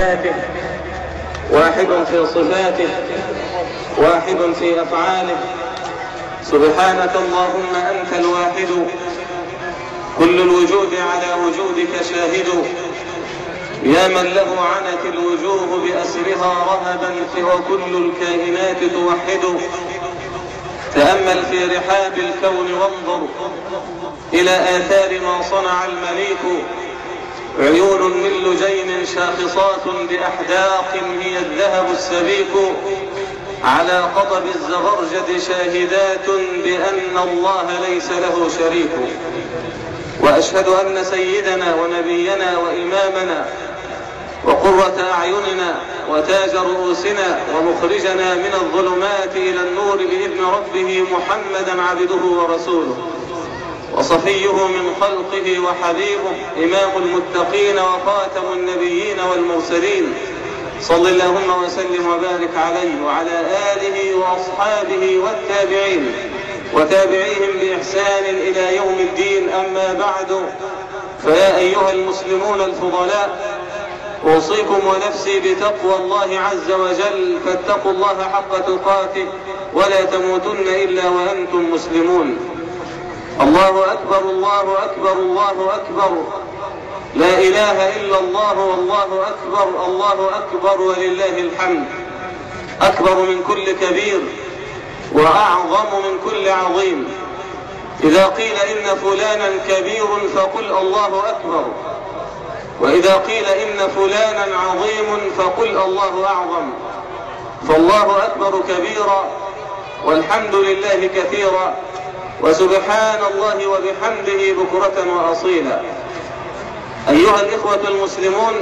ذاته، واحد في صفاته، واحد في أفعاله. سبحانك اللهم أنت الواحد، كل الوجود على وجودك شاهد. يا من له عنت الوجوه بأسرها رهبا، وكل الكائنات توحد. تأمل في رحاب الكون وانظر إلى آثار ما صنع المليك. عيون من لجين شاخصات بأحداق هي الذهب السبيك. على قطب الزبرجد شاهدات بأن الله ليس له شريك. وأشهد أن سيدنا ونبينا وإمامنا وقرة أعيننا وتاج رؤوسنا ومخرجنا من الظلمات إلى النور بإذن ربه محمدا عبده ورسوله وصفيه من خلقه وحبيبه، إمام المتقين وخاتم النبيين والمرسلين. صل اللهم وسلم وبارك عليه وعلى آله وأصحابه والتابعين وتابعيهم بإحسان إلى يوم الدين. أما بعد، فيا أيها المسلمون الفضلاء، أوصيكم ونفسي بتقوى الله عز وجل، فاتقوا الله حق تقاته ولا تموتن إلا وأنتم مسلمون. الله أكبر الله أكبر الله أكبر، لا إله إلا الله والله أكبر، الله أكبر ولله الحمد. أكبر من كل كبير وأعظم من كل عظيم. إذا قيل إن فلانا كبير فقل الله أكبر، وإذا قيل إن فلانا عظيم فقل الله أعظم. فالله أكبر كبيرا، والحمد لله كثيرا، وسبحان الله وبحمده بكرة وأصيلا. أيها الإخوة المسلمون،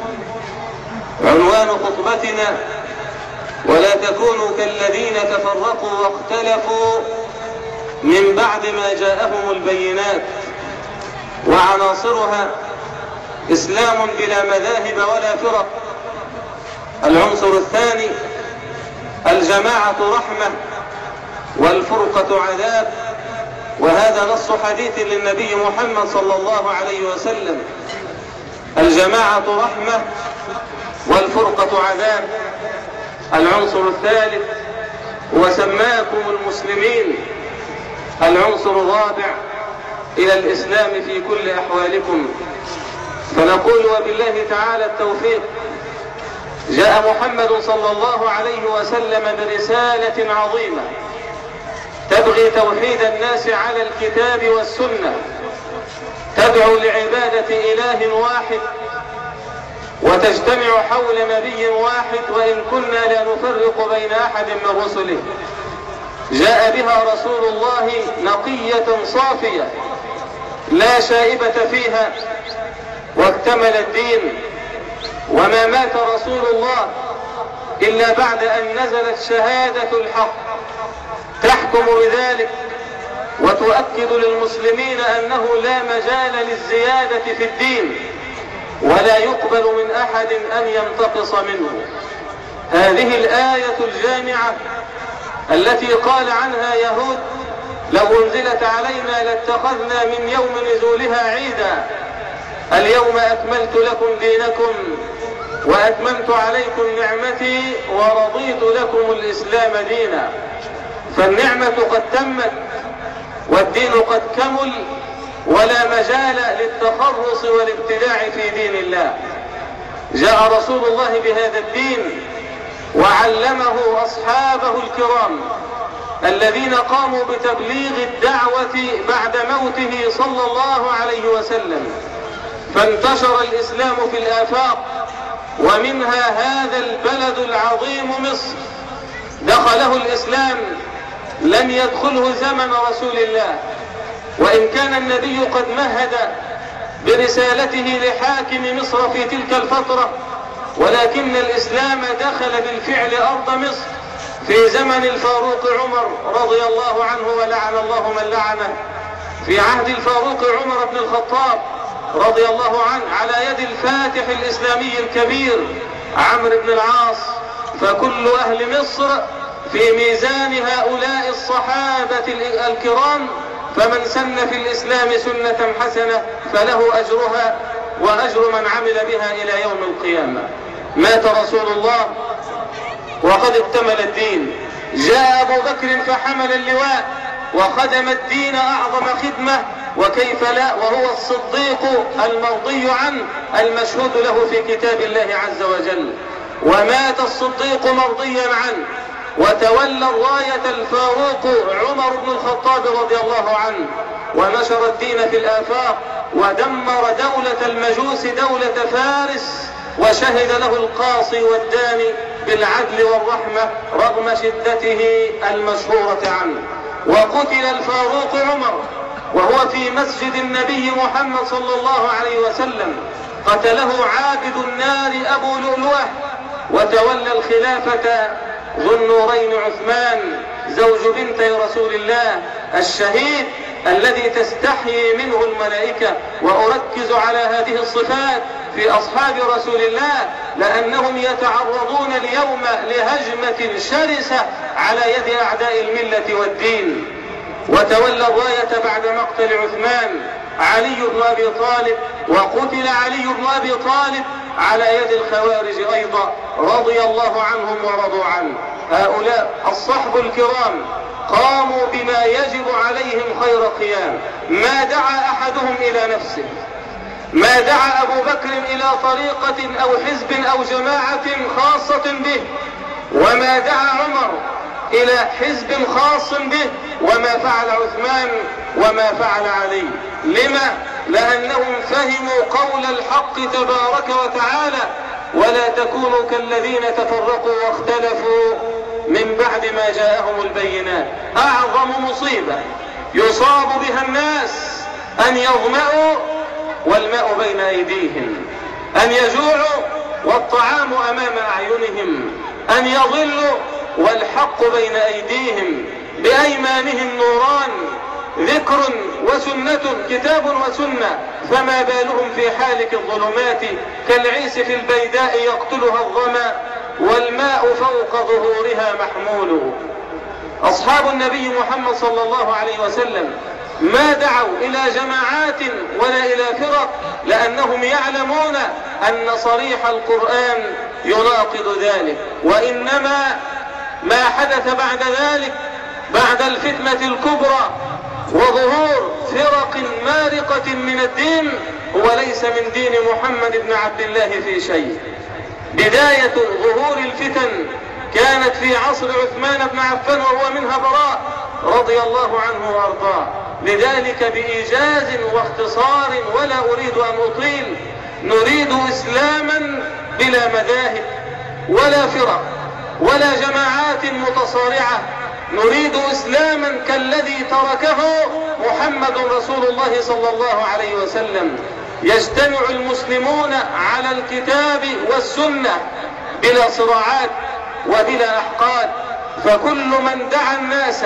عنوان خطبتنا: ولا تكونوا كالذين تفرقوا واختلفوا من بعد ما جاءهم البينات. وعناصرها: إسلام بلا مذاهب ولا فرق. العنصر الثاني: الجماعة رحمة والفرقة عذاب، وهذا نص حديث للنبي محمد صلى الله عليه وسلم. الجماعة رحمة والفرقة عذاب. العنصر الثالث: وسماكم المسلمين. العنصر الرابع: إلى الإسلام في كل أحوالكم. فنقول وبالله تعالى التوفيق. جاء محمد صلى الله عليه وسلم برسالة عظيمة تبغي توحيد الناس على الكتاب والسنة، تدعو لعبادة إله واحد وتجتمع حول نبي واحد، وإن كنا لا نفرق بين أحد من رسله. جاء بها رسول الله نقية صافية لا شائبة فيها، واكتمل الدين. وما مات رسول الله إلا بعد أن نزلت شهادة الحق تحكم بذلك وتؤكد للمسلمين أنه لا مجال للزيادة في الدين، ولا يقبل من أحد أن ينتقص منه. هذه الآية الجامعة التي قال عنها يهود: لو أنزلت علينا لاتخذنا من يوم نزولها عيدا، اليوم أكملت لكم دينكم وأتممت عليكم نعمتي ورضيت لكم الإسلام دينا. فالنعمة قد تمت والدين قد كمل، ولا مجال للتخرص والابتداع في دين الله. جاء رسول الله بهذا الدين وعلمه أصحابه الكرام الذين قاموا بتبليغ الدعوة بعد موته صلى الله عليه وسلم، فانتشر الإسلام في الآفاق، ومنها هذا البلد العظيم مصر. دخله الإسلام، لم يدخله زمن رسول الله، وإن كان النبي قد مهد برسالته لحاكم مصر في تلك الفترة، ولكن الإسلام دخل بالفعل أرض مصر في زمن الفاروق عمر رضي الله عنه، ولعن الله من لعنه. في عهد الفاروق عمر بن الخطاب رضي الله عنه على يد الفاتح الإسلامي الكبير عمرو بن العاص. فكل أهل مصر في ميزان هؤلاء الصحابة الكرام، فمن سن في الإسلام سنة حسنة فله أجرها وأجر من عمل بها إلى يوم القيامة. مات رسول الله وقد اكتمل الدين. جاء أبو بكر فحمل اللواء وخدم الدين أعظم خدمة، وكيف لا وهو الصديق المرضي عنه المشهود له في كتاب الله عز وجل. ومات الصديق مرضيا عنه، وتولى الراية الفاروق عمر بن الخطاب رضي الله عنه، ونشر الدين في الآفاق، ودمر دولة المجوس دولة فارس، وشهد له القاصي والداني بالعدل والرحمة رغم شدته المشهورة عنه. وقتل الفاروق عمر وهو في مسجد النبي محمد صلى الله عليه وسلم، قتله عابد النار أبو لؤلؤة. وتولى الخلافة ذو النورين عثمان زوج بنتي رسول الله الشهيد الذي تستحيي منه الملائكة. وأركز على هذه الصفات في أصحاب رسول الله لأنهم يتعرضون اليوم لهجمة شرسة على يد أعداء الملة والدين. وتولى الراية بعد مقتل عثمان علي بن أبي طالب، وقتل علي بن أبي طالب على يد الخوارج أيضا رضي الله عنهم ورضوا عنه. هؤلاء الصحب الكرام قاموا بما يجب عليهم خير قيام. ما دعا أحدهم إلى نفسه، ما دعا أبو بكر إلى طريقة أو حزب أو جماعة خاصة به، وما دعا عمر إلى حزب خاص به، وما فعل عثمان وما فعل علي. لما؟ لأنهم فهموا قول الحق تبارك وتعالى: ولا تكونوا كالذين تفرقوا واختلفوا من بعد ما جاءهم البينات. أعظم مصيبة يصاب بها الناس أن يظمأوا والماء بين أيديهم، أن يجوعوا والطعام أمام أعينهم، أن يضلوا والحق بين أيديهم، بأيمانهم نوران، ذكر وسنة، كتاب وسنة، فما بالهم في حالك الظلمات كالعيس في البيداء يقتلها الظما والماء فوق ظهورها محمول. أصحاب النبي محمد صلى الله عليه وسلم ما دعوا إلى جماعات ولا إلى فرق، لأنهم يعلمون أن صريح القرآن يناقض ذلك. وإنما ما حدث بعد ذلك، بعد الفتنة الكبرى وظهور فرق مارقة من الدين، هو ليس من دين محمد بن عبد الله في شيء. بداية ظهور الفتن كانت في عصر عثمان بن عفان وهو منها براء رضي الله عنه وارضاه. لذلك بإيجاز واختصار ولا أريد أن أطيل، نريد إسلاما بلا مذاهب ولا فرق ولا جماعات متصارعة، نريد إسلاما كالذي تركه محمد رسول الله صلى الله عليه وسلم. يجتمع المسلمون على الكتاب والسنة بلا صراعات وبلا أحقاد، فكل من دعا الناس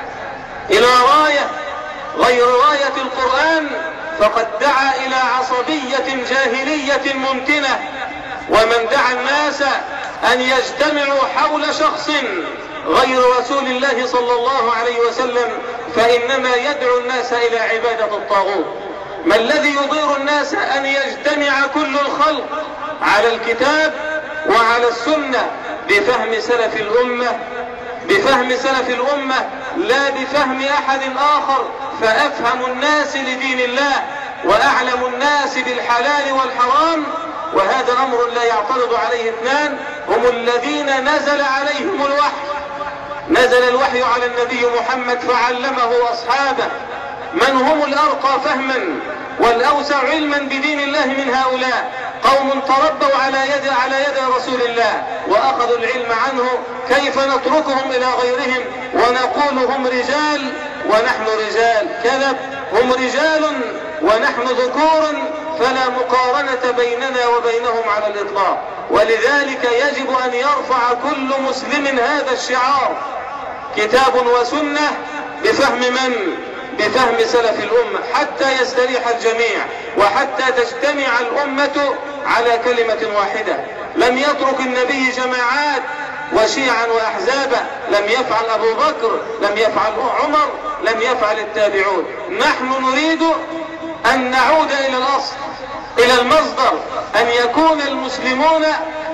إلى راية غير راية القرآن فقد دعا إلى عصبية جاهلية ممكنة. ومن دعا الناس أن يجتمعوا حول شخص غير رسول الله صلى الله عليه وسلم فإنما يدعو الناس إلى عبادة الطاغوت. ما الذي يضير الناس؟ أن يجتمع كل الخلق على الكتاب وعلى السنة بفهم سلف الأمة، بفهم سلف الأمة لا بفهم أحد آخر، فأفهم الناس لدين الله وأعلم الناس بالحلال والحرام. وهذا أمر لا يعترض عليه اثنان، هم الذين نزل عليهم الوحي. نزل الوحي على النبي محمد فعلمه أصحابه. من هم الأرقى فهما والأوسع علما بدين الله من هؤلاء؟ قوم تربوا على يد رسول الله وأخذوا العلم عنه. كيف نتركهم إلى غيرهم ونقول هم رجال ونحن رجال؟ كذب، هم رجال ونحن ذكور، فلا مقارنة بيننا وبينهم على الإطلاق. ولذلك يجب أن يرفع كل مسلم هذا الشعار: كتاب وسنة، بفهم من؟ بفهم سلف الأمة، حتى يستريح الجميع وحتى تجتمع الأمة على كلمة واحدة. لم يترك النبي جماعات وشيعا وأحزابا، لم يفعل أبو بكر، لم يفعل عمر، لم يفعل التابعون. نحن نريد أن نعود إلى الأصل، إلى المصدر، أن يكون المسلمون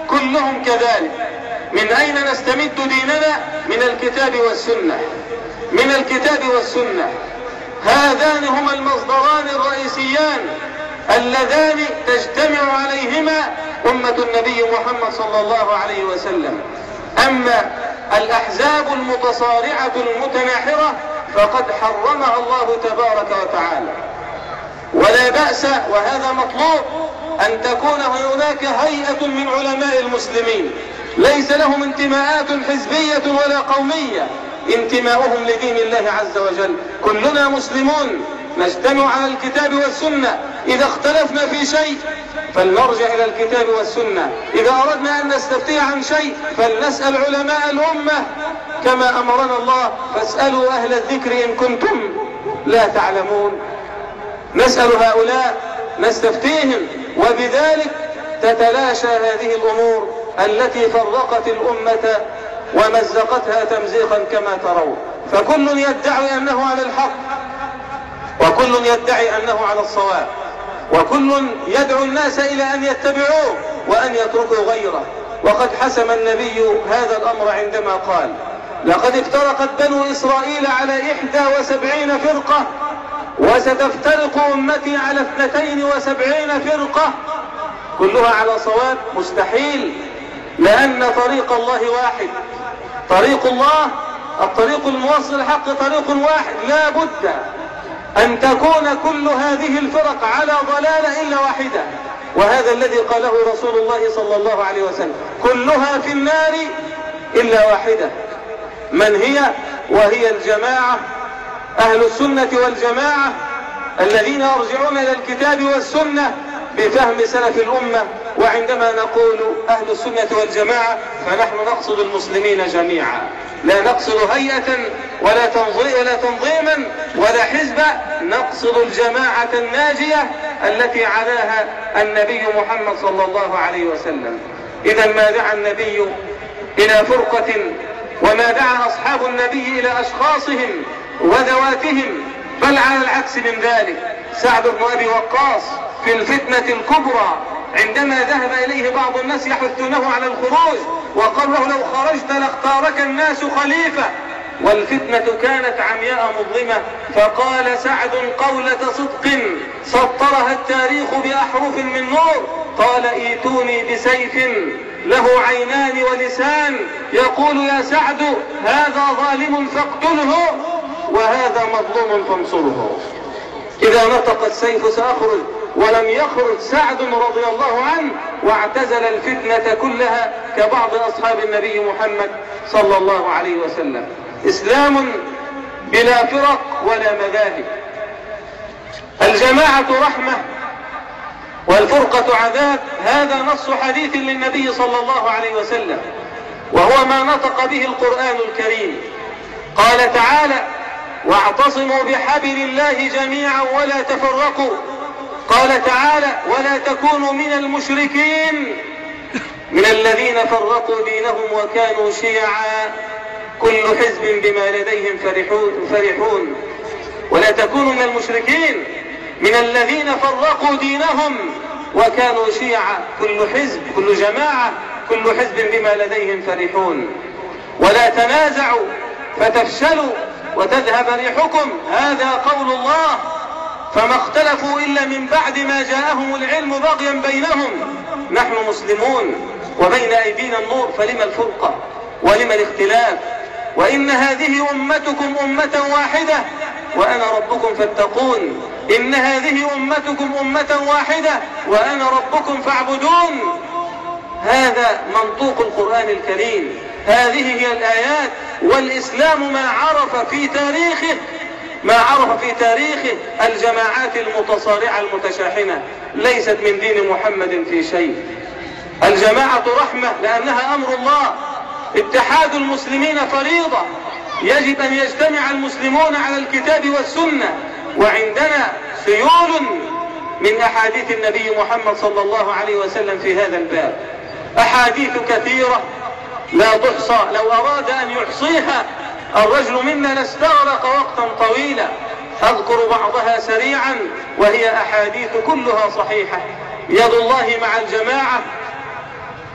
كلهم كذلك. من أين نستمد ديننا؟ من الكتاب والسنة، من الكتاب والسنة. هذان هما المصدران الرئيسيان اللذان تجتمع عليهما أمة النبي محمد صلى الله عليه وسلم. أما الأحزاب المتصارعة المتناحرة فقد حرمها الله تبارك وتعالى. ولا بأس، وهذا مطلوب، أن تكون هناك هيئة من علماء المسلمين ليس لهم انتماءات حزبية ولا قومية، انتماؤهم لدين الله عز وجل. كلنا مسلمون نجتمع على الكتاب والسنة. إذا اختلفنا في شيء فلنرجع إلى الكتاب والسنة. إذا أردنا أن نستفتي عن شيء فلنسأل علماء الأمة كما أمرنا الله: فاسألوا أهل الذكر إن كنتم لا تعلمون. نسأل هؤلاء نستفتيهم، وبذلك تتلاشى هذه الأمور التي فرقت الأمة ومزقتها تمزيقا كما ترون. فكل يدعي أنه على الحق، وكل يدعي أنه على الصواب، وكل يدعو الناس إلى أن يتبعوه وأن يتركوا غيره. وقد حسم النبي هذا الأمر عندما قال: لقد افترقت بنو إسرائيل على 71 فرقة، وستفترق أمتي على 72 فرقة كلها على صواب. مستحيل، لأن طريق الله واحد. طريق الله، الطريق الموصل الحق، طريق واحد. لا بد أن تكون كل هذه الفرق على ضلالة إلا واحدة، وهذا الذي قاله رسول الله صلى الله عليه وسلم: كلها في النار إلا واحدة. من هي؟ وهي الجماعة، أهل السنة والجماعة الذين يرجعون إلى الكتاب والسنة بفهم سلف الأمة. وعندما نقول أهل السنة والجماعة فنحن نقصد المسلمين جميعا، لا نقصد هيئة ولا تنظيما ولا حزبا، نقصد الجماعة الناجية التي علاها النبي محمد صلى الله عليه وسلم. إذا ما دعا النبي إلى فرقة، وما دعا أصحاب النبي إلى أشخاصهم وذواتهم، بل على العكس من ذلك. سعد بن أبي وقاص في الفتنة الكبرى عندما ذهب إليه بعض الناس يحثونه على الخروج، وقال له: لو خرجت لاختارك الناس خليفة، والفتنة كانت عمياء مظلمة. فقال سعد قولة صدق سطرها التاريخ بأحرف من نور، قال: ايتوني بسيف له عينان ولسان يقول يا سعد هذا ظالم فاقتله وهذا مظلوم فانصره. إذا نطق السيف سأخرج، ولم يخرج سعد رضي الله عنه، واعتزل الفتنة كلها كبعض أصحاب النبي محمد صلى الله عليه وسلم. إسلام بلا فرق ولا مذاهب. الجماعة رحمة والفرقة عذاب، هذا نص حديث للنبي صلى الله عليه وسلم، وهو ما نطق به القرآن الكريم. قال تعالى: واعتصموا بحبل الله جميعا ولا تفرقوا. قال تعالى: ولا تكونوا من المشركين من الذين فرقوا دينهم وكانوا شيعا كل حزب بما لديهم فرحون. ولا تكونوا من المشركين من الذين فرقوا دينهم وكانوا شيعا، كل حزب، كل جماعة، كل حزب بما لديهم فرحون. ولا تنازعوا فتفشلوا وتذهب ريحكم، هذا قول الله. فما اختلفوا إلا من بعد ما جاءهم العلم بغيا بينهم. نحن مسلمون وبين أيدينا النور، فلما الفرقة ولما الاختلاف؟ وإن هذه أمتكم أمة واحدة وأنا ربكم فاتقون. إن هذه أمتكم أمة واحدة وأنا ربكم فاعبدون. هذا منطوق القرآن الكريم، هذه هي الآيات. والإسلام ما عرف في تاريخه الجماعات المتصارعة المتشاحنة، ليست من دين محمد في شيء. الجماعة رحمة لأنها أمر الله. اتحاد المسلمين فريضة، يجب أن يجتمع المسلمون على الكتاب والسنة. وعندنا سيول من أحاديث النبي محمد صلى الله عليه وسلم في هذا الباب، أحاديث كثيرة لا تحصى، لو أراد أن يحصيها الرجل منا لاستغرق وقتا طويلا. أذكر بعضها سريعا وهي أحاديث كلها صحيحة. يد الله مع الجماعة،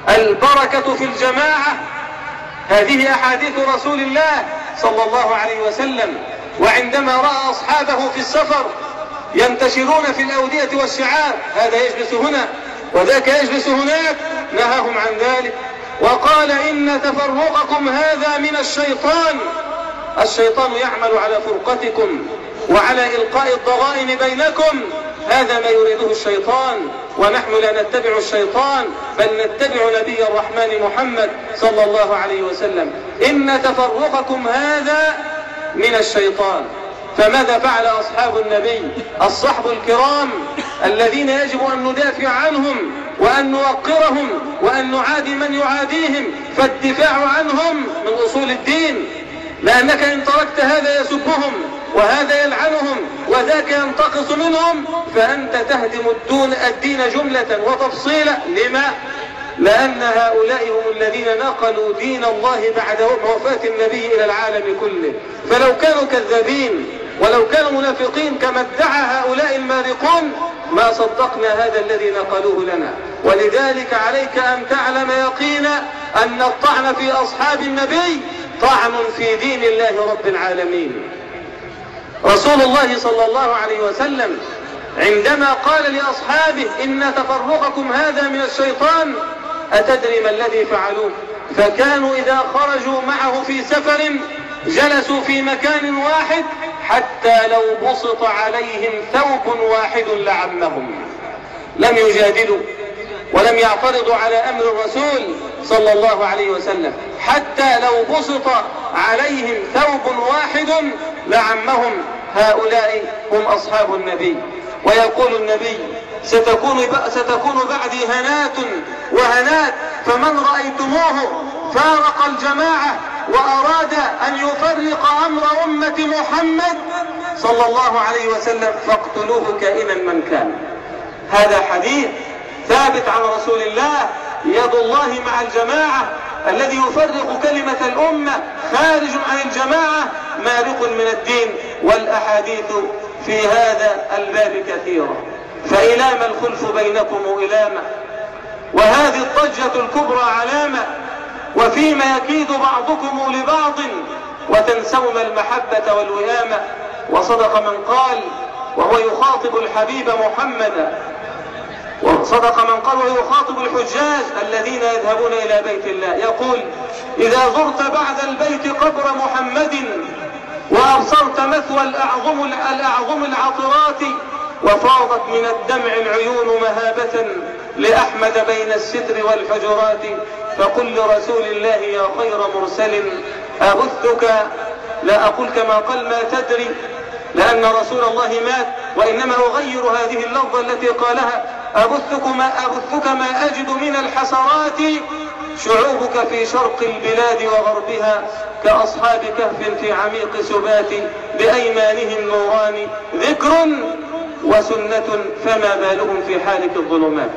البركة في الجماعة. هذه أحاديث رسول الله صلى الله عليه وسلم. وعندما رأى أصحابه في السفر ينتشرون في الأودية والشعاب، هذا يجلس هنا وذاك يجلس هناك، نهاهم عن ذلك وقال: إن تفرقكم هذا من الشيطان. الشيطان يعمل على فرقتكم وعلى إلقاء الضغائن بينكم، هذا ما يريده الشيطان، ونحن لا نتبع الشيطان بل نتبع نبي الرحمن محمد صلى الله عليه وسلم. إن تفرقكم هذا من الشيطان. فماذا فعل أصحاب النبي الصحب الكرام الذين يجب أن ندافع عنهم وأن نوقرهم وأن نعادي من يعاديهم؟ فالدفاع عنهم من أصول الدين، لأنك إن تركت هذا يسبهم وهذا يلعنهم وذاك ينتقص منهم فأنت تهدم الدين جملة وتفصيلا. لما؟ لأن هؤلاء هم الذين نقلوا دين الله بعد وفاة النبي إلى العالم كله. فلو كانوا كذابين ولو كانوا منافقين كما ادعى هؤلاء المارقون ما صدقنا هذا الذي نقلوه لنا. ولذلك عليك أن تعلم يقينا أن الطعن في أصحاب النبي طعن في دين الله رب العالمين. رسول الله صلى الله عليه وسلم عندما قال لأصحابه: إن تفرقكم هذا من الشيطان، أتدري ما الذي فعلوه؟ فكانوا إذا خرجوا معه في سفر جلسوا في مكان واحد حتى لو بسط عليهم ثوب واحد لعمهم. لم يجادلوا ولم يعترضوا على أمر الرسول صلى الله عليه وسلم، حتى لو بسط عليهم ثوب واحد لعمهم. هؤلاء هم أصحاب النبي. ويقول النبي: ستكون بعدي هنات وهنات، فمن رأيتموه فارق الجماعة وأراد أن يفرق أمر أمة محمد صلى الله عليه وسلم فاقتلوه كائنا من كان. هذا حديث ثابت عن رسول الله. يد الله مع الجماعة. الذي يفرق كلمة الأمة خارج عن الجماعة مارق من الدين. والأحاديث في هذا الباب كثيرة. فإلام الخلف بينكم إلامة، وهذه الضجة الكبرى علامة، وفيما يكيد بعضكم لبعض وتنسون المحبة والوئامة. وصدق من قال وهو يخاطب الحبيب محمدا، وصدق من قال وهو يخاطب الحجاج الذين يذهبون إلى بيت الله، يقول: إذا زرت بعد البيت قبر محمد وأبصرت مثوى الأعظم العطرات وفاضت من الدمع العيون مهابة لأحمد بين الستر والحجرات، فقل لرسول الله: يا خير مرسل أبثك، لا أقول كما قال ما تدري لأن رسول الله مات، وإنما أغير هذه اللفظة التي قالها: أبثك ما أجد من الحسرات، شعوبك في شرق البلاد وغربها كأصحاب كهف في عميق سبات، بأيمانهم نوران ذكر وسنة فما بالهم في حالك الظلمات.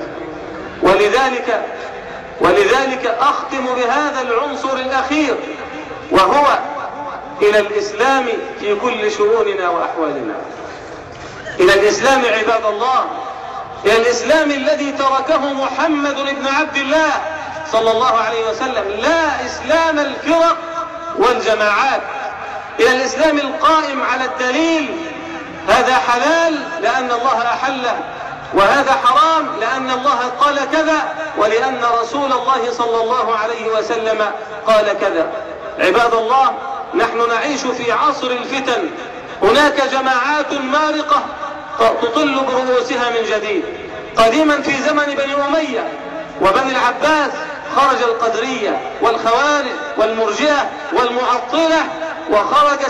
ولذلك أختم بهذا العنصر الأخير، وهو إلى الإسلام في كل شؤوننا وأحوالنا. إلى الإسلام عباد الله، إلى الإسلام الذي تركه محمد بن عبد الله صلى الله عليه وسلم، لا إسلام الفرق والجماعات. إلى الإسلام القائم على الدليل، هذا حلال لأن الله أحله، وهذا حرام لأن الله قال كذا، ولأن رسول الله صلى الله عليه وسلم قال كذا. عباد الله، نحن نعيش في عصر الفتن. هناك جماعات مارقة تطل برؤوسها من جديد. قديما في زمن بني أمية وبني العباس خرج القدرية والخوارج والمرجئة والمعطلة، وخرج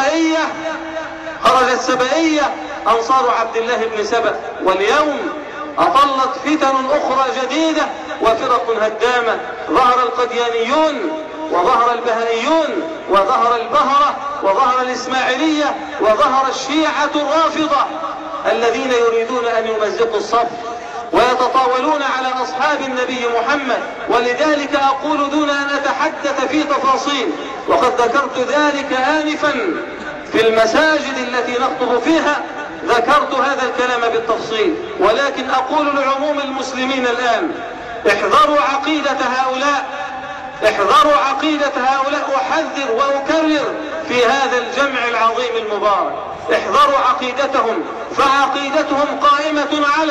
السبائية أنصار عبد الله بن سبأ. واليوم أطلت فتن أخرى جديدة وفرق هدامة. ظهر القديانيون وظهر البهائيون وظهر البهرة وظهر الإسماعيلية وظهر الشيعة الرافضة الذين يريدون أن يمزقوا الصف ويتطاولون على أصحاب النبي محمد. ولذلك أقول دون أن أتحدث في تفاصيل، وقد ذكرت ذلك آنفا في المساجد التي نخطب فيها، ذكرت هذا الكلام بالتفصيل، ولكن أقول لعموم المسلمين الآن: احذروا عقيدة هؤلاء، احذروا عقيدة هؤلاء. أحذر وأكرر في هذا الجمع العظيم المبارك، احذروا عقيدتهم، فعقيدتهم قائمة على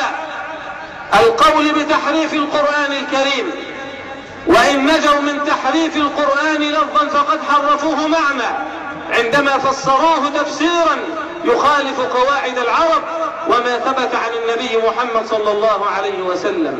القول بتحريف القرآن الكريم، وإن نجوا من تحريف القرآن لفظا فقد حرفوه معنى عندما فسروه تفسيرا يخالف قواعد العرب وما ثبت عن النبي محمد صلى الله عليه وسلم.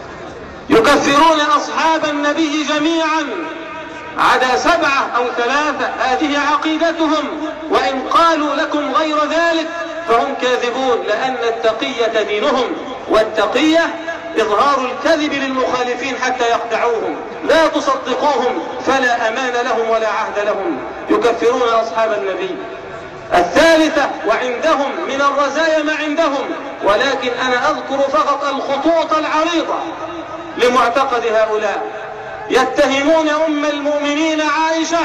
يكفرون أصحاب النبي جميعا عدا 7 أو 3، هذه عقيدتهم، وإن قالوا لكم غير ذلك فهم كاذبون، لأن التقية دينهم، والتقية إظهار الكذب للمخالفين حتى يخدعوهم. لا تصدقوهم فلا أمان لهم ولا عهد لهم. يكفرون أصحاب النبي. الثالثة، وعندهم من الرزايا ما عندهم، ولكن أنا أذكر فقط الخطوط العريضة لمعتقد هؤلاء. يتهمون أم المؤمنين عائشة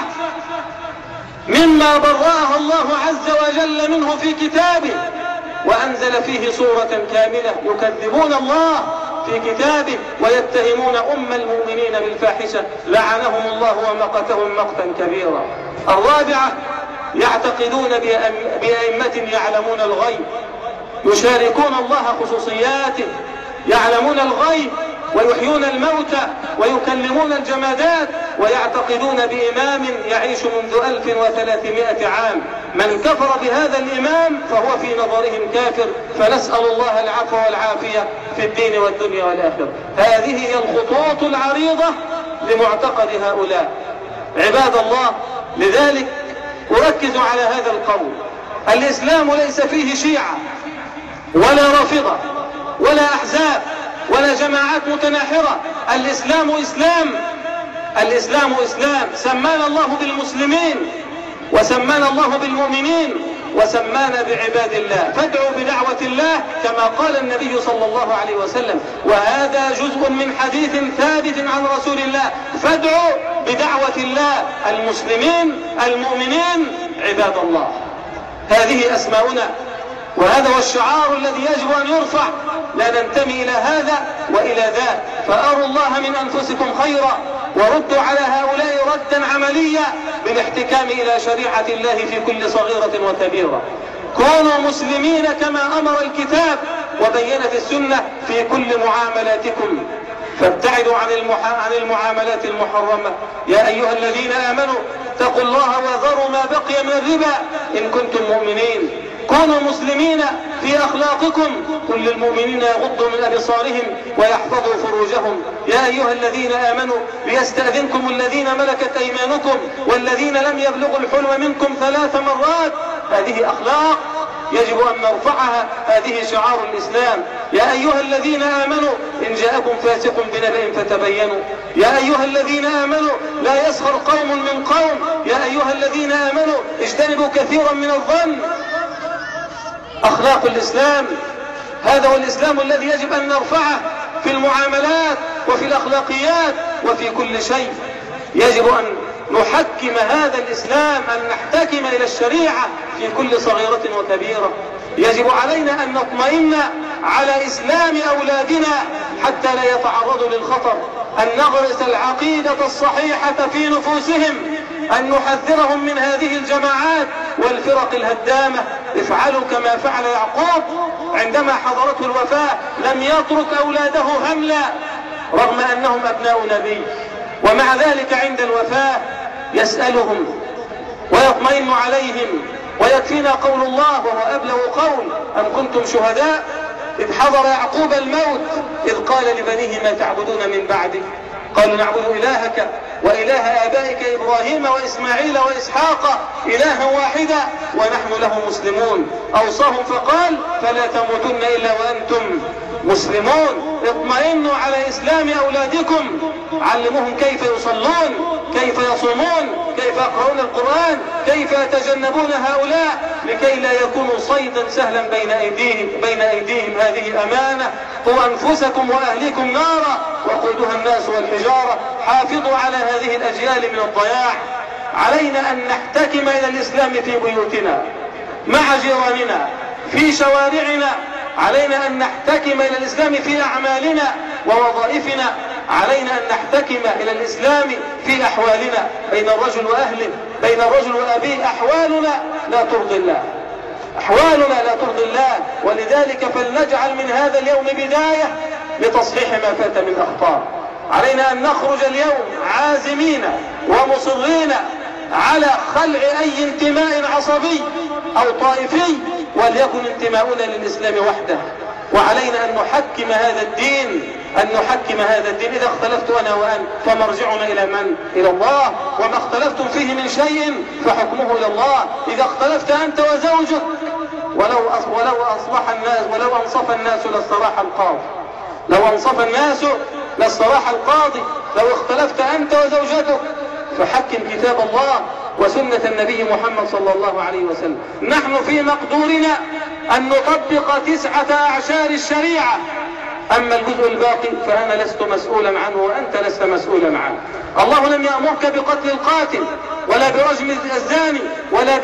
مما برأها الله عز وجل منه في كتابه وأنزل فيه سورة كاملة. يكذبون الله في كتابه ويتهمون أم المؤمنين بالفاحشة، لعنهم الله ومقتهم مقتا كبيرا. الرابعة، يعتقدون بأئمة يعلمون الغيب، يشاركون الله خصوصياته، يعلمون الغيب ويحيون الموتى ويكلمون الجمادات، ويعتقدون بإمام يعيش منذ 1300 عام. من كفر بهذا الإمام فهو في نظرهم كافر، فنسأل الله العفو والعافية في الدين والدنيا والآخرة. هذه هي الخطوط العريضة لمعتقد هؤلاء. عباد الله، لذلك أركز على هذا القول. الإسلام ليس فيه شيعة ولا رافضة ولا أحزاب ولا جماعات متناحرة. الإسلام إسلام، الإسلام إسلام. سمانا الله بالمسلمين، وسمانا الله بالمؤمنين، وسمانا بعباد الله. فادعوا بدعوة الله كما قال النبي صلى الله عليه وسلم، وهذا جزء من حديث ثابت عن رسول الله. فادعوا بدعوة الله، المسلمين، المؤمنين، عباد الله. هذه أسماؤنا، وهذا هو الشعار الذي يجب أن يرفع. لا ننتمي إلى هذا وإلى ذاك. فأروا الله من أنفسكم خيرا، وردوا على هؤلاء ردا عمليا بالاحتكام إلى شريعة الله في كل صغيرة وكبيرة. كونوا مسلمين كما أمر الكتاب وبينت السنة في كل معاملاتكم، فابتعدوا عن المعاملات المحرمة. يا أيها الذين آمنوا اتقوا الله وذروا ما بقي من الربا إن كنتم مؤمنين. كونوا مسلمين في أخلاقكم. كل المؤمنين يغضوا من أبصارهم ويحفظوا فروجهم. يا أيها الذين آمنوا ليستأذنكم الذين ملكت أيمانكم والذين لم يبلغوا الحلم منكم 3 مرات. هذه أخلاق يجب أن نرفعها، هذه شعار الإسلام. يا أيها الذين آمنوا إن جاءكم فاسق بنبأ فتبينوا. يا أيها الذين آمنوا لا يسخر قوم من قوم. يا أيها الذين آمنوا اجتنبوا كثيرا من الظن. أخلاق الإسلام، هذا هو الإسلام الذي يجب أن نرفعه في المعاملات وفي الأخلاقيات وفي كل شيء. يجب أن نحكم هذا الإسلام، أن نحتكم إلى الشريعة في كل صغيرة وكبيرة. يجب علينا أن نطمئن على إسلام أولادنا حتى لا يتعرضوا للخطر، أن نغرس العقيدة الصحيحة في نفوسهم، أن نحذرهم من هذه الجماعات والفرق الهدامة. افعلوا كما فعل يعقوب عندما حضرته الوفاة، لم يترك أولاده هملا رغم أنهم أبناء نبي، ومع ذلك عند الوفاة يسألهم ويطمئن عليهم. ويكفينا قول الله وهو أبلغ قول: أم كنتم شهداء إذ حضر يعقوب الموت إذ قال لبنيه ما تعبدون من بعدي؟ قالوا نعبد إلهك وإله آبائك إبراهيم وإسماعيل وإسحاق إلها واحدا ونحن له مسلمون. أوصاهم فقال: فلا تموتن إلا وأنتم مسلمون. اطمئنوا على إسلام أولادكم، علموهم كيف يصلون، كيف يصومون، كيف يقرؤون القرآن، كيف يتجنبون هؤلاء، لكي لا يكونوا صيدا سهلا بين أيديهم. هذه أمانة. قوا أنفسكم وأهليكم نارا وقودها الناس والحجارة. حافظوا على هذه الأجيال من الضياع. علينا أن نحتكم إلى الإسلام في بيوتنا، مع جيراننا، في شوارعنا. علينا أن نحتكم إلى الإسلام في أعمالنا ووظائفنا. علينا أن نحتكم إلى الإسلام في أحوالنا بين الرجل وأهله، بين الرجل وأبيه. أحوالنا لا ترضي الله، أحوالنا لا ترضي الله. ولذلك فلنجعل من هذا اليوم بداية لتصحيح ما فات من أخطاء. علينا أن نخرج اليوم عازمين ومصرين على خلع أي انتماء عصبي أو طائفي، وليكن انتماؤنا للإسلام وحده. وعلينا أن نحكم هذا الدين، أن نحكم هذا الدين. إذا اختلفت أنا وأنت فمرجعنا إلى من؟ إلى الله. وما اختلفتم فيه من شيء فحكمه إلى الله. إذا اختلفت أنت وزوجك ولو أصبح الناس، ولو أنصف الناس لاستراح القاضي، لو أنصف الناس لاستراح القاضي. لو اختلفت أنت وزوجتك فحكم كتاب الله وسنة النبي محمد صلى الله عليه وسلم. نحن في مقدورنا أن نطبق 9 أعشار الشريعة، أما الجزء الباقي فأنا لست مسؤولا عنه وأنت لست مسؤولا عنه. الله لم يأمرك بقتل القاتل ولا برجم الزاني ولا